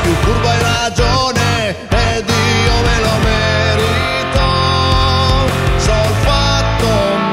più furbo hai ragione ed io me lo merito. Sono fatto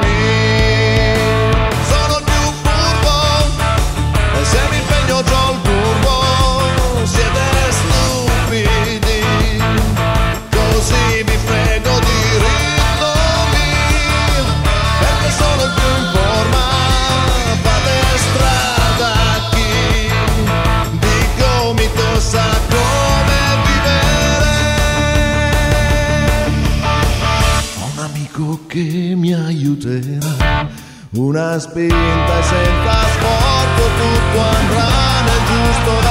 mio, sono il più furbo e se mi impegno c'ho il turbo. Siete stupidi, così mi frego di ritmi, perché sono il più in forma. Fate strada a chi di gomito sa come vivere. Ho un amico che mi aiuterà, una spinta e senza sforzo tutto andrà nel giusto